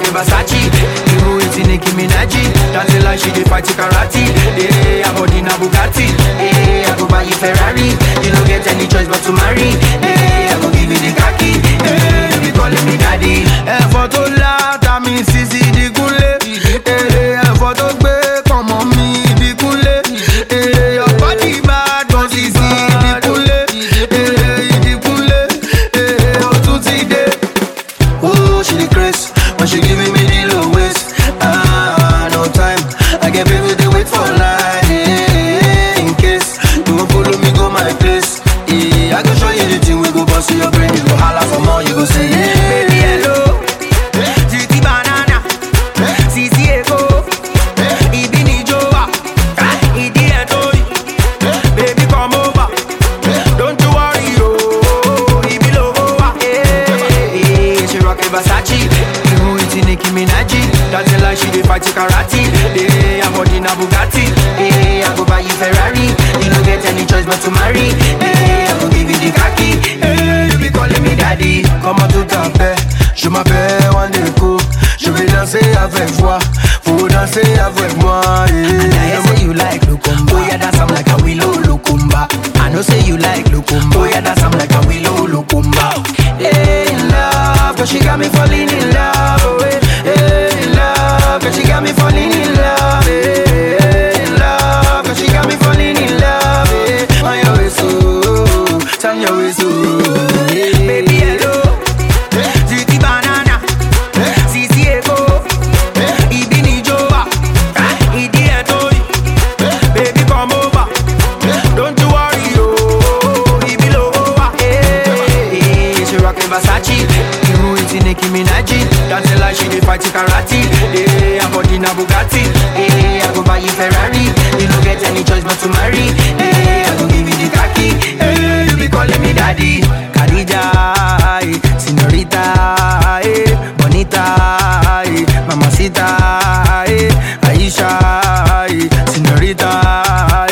rockin' Versace. You eating Nicki Minaj. Dancing like she dey fight karate. Hey, her body na Bugatti. Hey, I go buy you Ferrari. You don't get any choice but to marry. Hey, I go give you the khaki. Hey, you be calling me daddy. Photo la, that means Sisi di Kunle. Hey, photo gbe, come on me di Kunle. Hey, your body bad, don't Sisi di Kunle. Hey, di Kunle. Hey, oh tutti day. Oh, she the craze when she giving me the low waist. No time, I get people they wait for line. In case you won't follow me, go my place. I go show you the thing we go bust your brain. You go holla for more, you go say yeah. Baby hello, Titi banana, Sisi eko, Ibini joa, Idi etoi. Baby come over, don't you worry oh, Ibi logoa. Hey, she rockin' Versace, you eating Nicki Minaj. Dancing like she dey fight karate. Hey, her body na Bugatti. Hey, I go buy you Ferrari. You don't get any choice but to marry. Hey, I go give you the khaki. Hey, you be calling me daddy. Comment tout à fait, je m'appelle Wandeko. Je vais danser avec toi, faut danser avec moi. Yeah. I say you like Lukumba. Oh yeah, dance I'm like a willow Lukumba. I know say you like Lukumba. Oh yeah, dance I'm like a willow Lukumba. Hey, in love, cause she got me falling in love. Oh, hey, in love, cause she got me falling in love. Hey, in love, cause she got me falling in love. Hey, on your way so, turn your way so. Baby hello, Titi banana, Sisi eko, Ibini joa, Idi etoi. Baby come over, don't you worry oh, Ibi logoa. Hey, she rockin' Versace, you eating Nicki Minaj. Dancing like she dey fight karate. Hey, her body na Bugatti. Hey, I go buy you Ferrari. You don't get any choice but to marry. Hey, I go give you the khaki. Hey, you be calling me daddy. Khadija, señorita, bonita, mamacita, Aisha, señorita,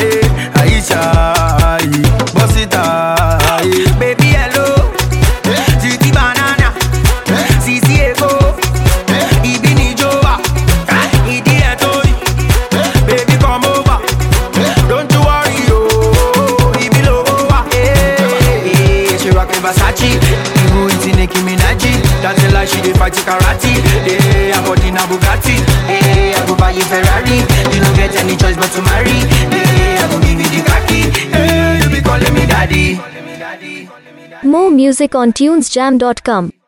Aisha, bossita. Baby hello, Titi banana, Sisi eko, Ibini joa, Idi etoi. Baby come over, don't you worry oh, Ibi logoa. Hey, she rockin' Versace, you eating Nicki Minaj. Dancing like she dey fight karate. Hey, her body na Bugatti. Hey, I go buy you Ferrari. You don't get any choice but to marry. Hey, I go give you the khaki. Hey, you be calling me daddy. More music on tunesjam.com.